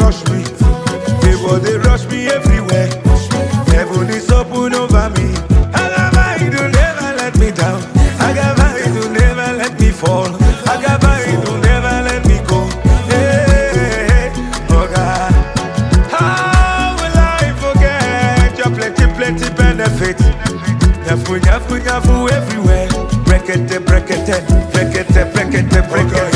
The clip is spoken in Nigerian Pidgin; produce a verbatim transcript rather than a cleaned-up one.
rush me. Favor they rush me everywhere. Heaven is open over me. Agaba, you do never let me down. Agaba, you do never let me fall. Agaba, you do never let me go. Hey, oh God. How will I forget your plenty, plenty benefits? Nyafu, nyafu, nyafu everywhere. Brekete, brekete, brekete, brekete, brekete.